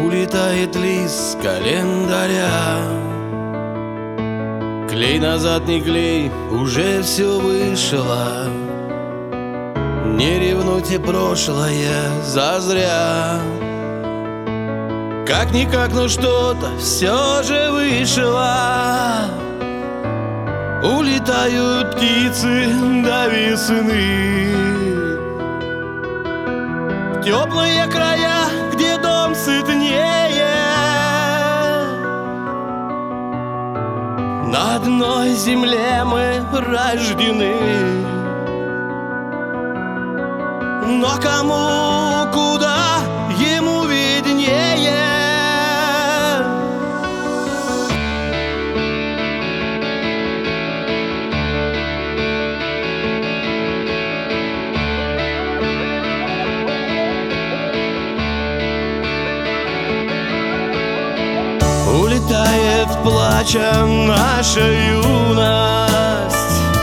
Улетает лист с календаря. Клей назад не клей, уже все вышло. Не ревнуйте прошлое зазря. Как-никак, но что-то все же вышло. Улетают птицы до весны в теплые края, где дом сытнее. На одной земле мы рождены, но кому, куда, ему виднее. Улетает плача наша юность,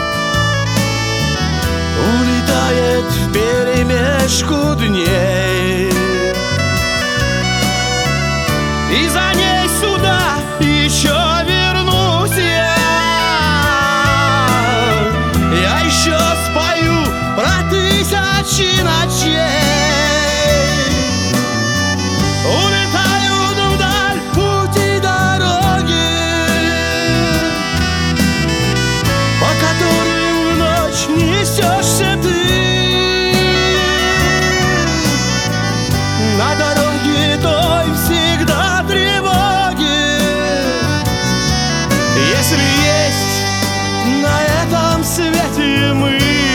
улетает вперемешку дней, и за ней сюда еще вернусь я. Я еще спою про тысячи ночей. Улетают вдаль пути дороги, по которым в ночь несешься ты. На дороге той всегда тревоги. Если есть на этом свете мы,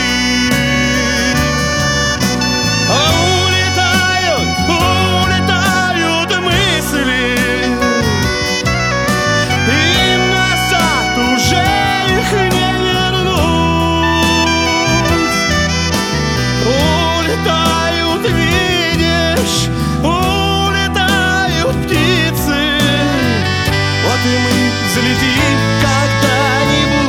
улетают мысли, и назад уже их не вернуть. Улетают, видишь, улетают птицы. Вот и мы взлетим когда-нибудь.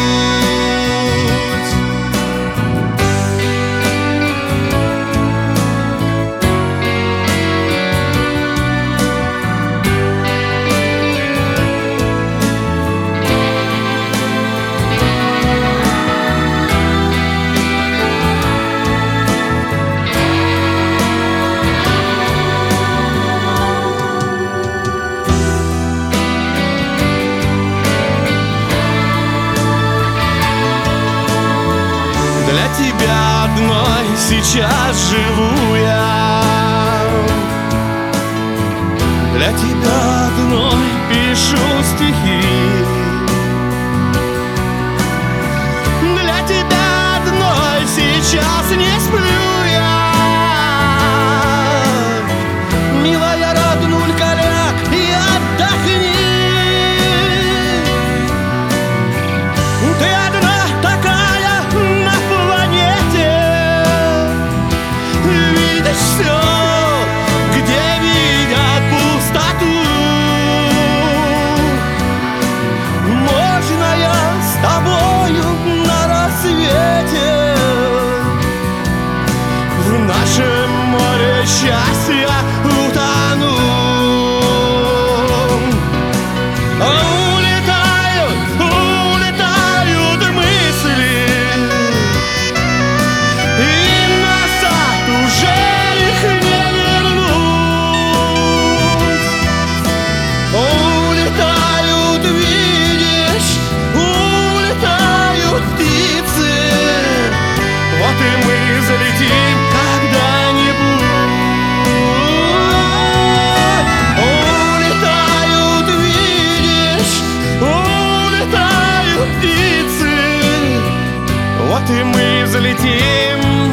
Для тебя одной сейчас живу я, для тебя одной пишу стихи, для тебя одной сейчас не сплю я. Милая роднулька, ляг и отдохни. Ты одна такая на планете, видишь все, где видят пустоту. Можно я с тобою на рассвете в нашем море счастья утону. Улетают мысли, и назад уже их не вернуть. Улетают, видишь, улетают птицы. Вот и мы залетим когда-нибудь. Улетают, видишь, улетают птицы. Вот и мы залетим